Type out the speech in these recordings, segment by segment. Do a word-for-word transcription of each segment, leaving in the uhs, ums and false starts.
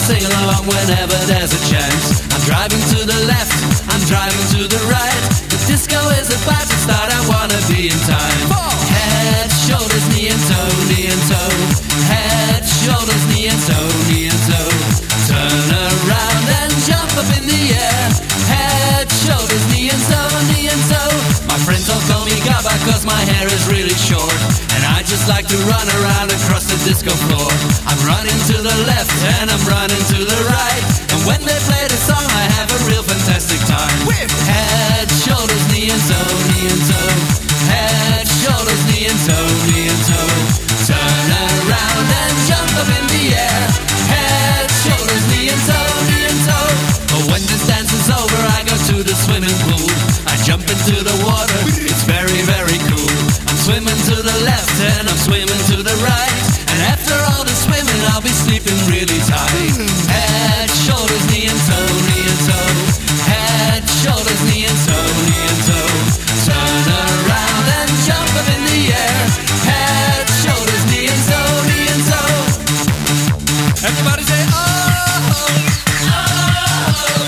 sing along whenever there's a chance. I'm driving to the left, I'm driving to the right. The disco is about to start, I wanna be in time. Head, shoulders, knee and toe, knee and toe. Head, shoulders, knee and toe, knee and toe. Turn around and jump up in the air. Head, shoulders, knee and toe, knee and toe. My friends all call me Gabba cause my hair is really short, and I just like to run around across the disco floor. I'm running to the left and I'm running to the right, and when they play the song I have a real fantastic time. With head, shoulders, knee and toe, knee and toe. Head, shoulders, knee and toe, knee and toe. Turn around and jump up in the air. Head, shoulders, knee and toe, knee and toe. But when this dance is over I go to the swimming pool. I jump into the water, it's very very cool. I'm swimming to the left and I'm swimming to the right, and after all the swimming I'll be sleeping really tight. Head, shoulders, knee and toe, knee and toe. Head, shoulders, knee and toe, knee and toe. Turn around and jump up in the air. Head, shoulders, knee and toe, knee and toe. Everybody say oh, oh, oh, oh.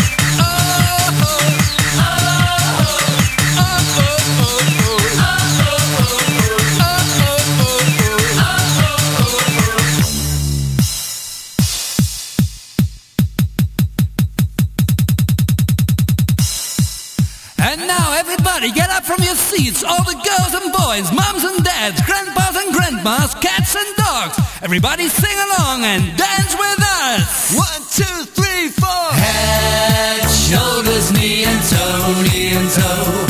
Get up from your seats, all the girls and boys, mums and dads, grandpas and grandmas, cats and dogs. Everybody sing along and dance with us. One, two, three, four. Head, shoulders, knee and toe, knee and toe.